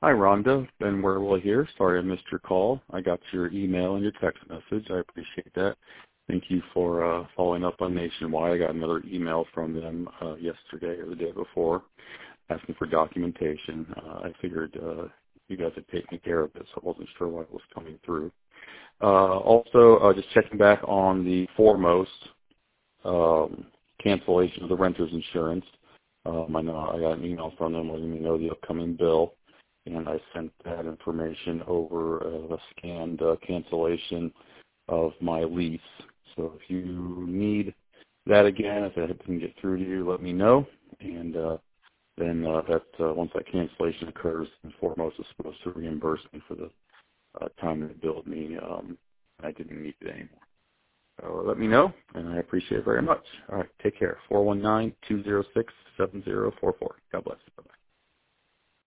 Hi, Rhonda. Ben Werwell here. Sorry I missed your call. I got your email and your text message. I appreciate that. Thank you for following up on Nationwide. I got another email from them yesterday or the day before asking for documentation. I figured you guys had taken care of it, so I wasn't sure why it was coming through. Also, just checking back on the Foremost cancellation of the renter's insurance. I know I got an email from them letting me know the upcoming bill, and I sent that information over a scanned cancellation of my lease. So if you need that again, if I didn't get through to you, let me know. And then once that cancellation occurs, Foremost is supposed to reimburse me for the time they billed me. I didn't need it anymore. So let me know, and I appreciate it very much. All right, take care. 419-206-7044. God bless. Bye-bye.